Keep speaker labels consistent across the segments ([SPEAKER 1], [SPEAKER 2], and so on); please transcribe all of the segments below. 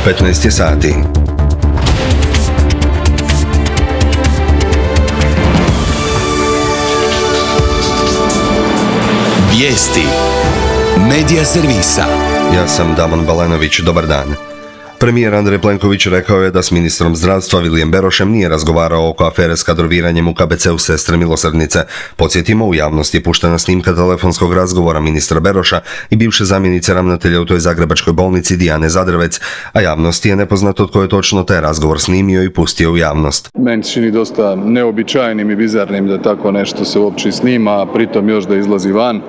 [SPEAKER 1] 15 je sati.
[SPEAKER 2] Vijesti Medija servisa.
[SPEAKER 1] Ja sam Damon Balanović, dobar dan. Premijer Andrej Plenković rekao je da s ministrom zdravstva Vilijem Berošem nije razgovarao oko afere s kadroviranjem u KBC-u Sestre milosrdnice. Podsjetimo, u javnosti je puštena snimka telefonskog razgovora ministra Beroša i bivše zamjenice ravnatelja u toj zagrebačkoj bolnici Dijane Zadrevec, a javnosti je nepoznato tko je točno taj razgovor snimio i pustio u javnost.
[SPEAKER 3] Meni se čini dosta neobičajnim i bizarnim da tako nešto se uopće snima, a pritom još da izlazi van.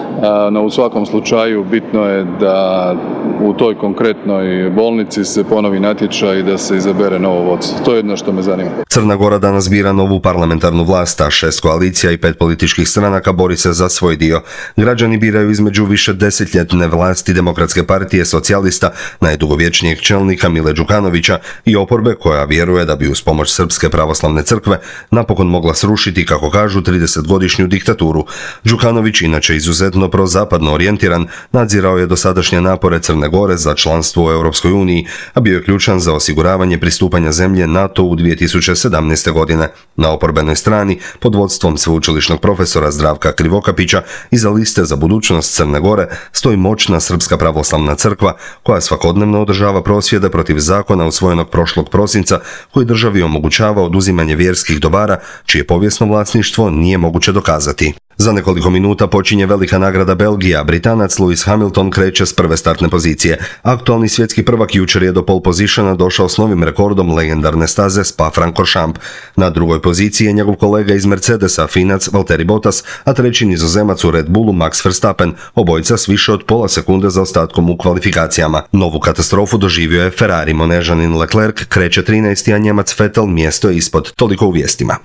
[SPEAKER 3] No u svakom slučaju bitno je da u toj konkretnoj bolnici se ponovi natječaj i da se izabere novo vodstvo. To je jedno što me zanima.
[SPEAKER 1] Crna Gora danas bira novu parlamentarnu vlast, a 6 koalicija i 5 političkih stranaka bori se za svoj dio. Građani biraju između više desetljetne vlasti Demokratske partije socijalista, najdugovječnijeg čelnika Mile Đukanovića i oporbe koja vjeruje da bi uz pomoć Srpske pravoslavne crkve napokon mogla srušiti, kako kažu, 30-godišnju diktaturu. Đukanović, inače izuzetno prozapadno orijentiran, nadzirao je dosadašnje napore Crne Gore za članstvo u Europskoj uniji, a bio je ključan za osiguravanje pristupanja zemlje NATO u 2017. godine. Na oporbenoj strani, pod vodstvom sveučilišnog profesora Zdravka Krivokapića, iza liste za budućnost Crne Gore stoji moćna Srpska pravoslavna crkva, koja svakodnevno održava prosvjede protiv zakona usvojenog prošlog prosinca, koji državi omogućava oduzimanje vjerskih dobara, čije povijesno vlasništvo nije moguće dokazati. Za nekoliko minuta počinje velika nagrada Belgija. Britanac Lewis Hamilton kreće s prve startne pozicije. Aktualni svjetski prvak jučer je do pole positiona došao s novim rekordom legendarne staze Spa-Francorchamps. Na drugoj poziciji je njegov kolega iz Mercedesa, Finac Valtteri Bottas, a treći Nizozemac u Red Bullu Max Verstappen, obojica s više od pola sekunde zaostatkom u kvalifikacijama. Novu katastrofu doživio je Ferrari. Monežanin Leclerc kreće 13. a Njemac Vettel mjesto je ispod. Toliko u vijestima.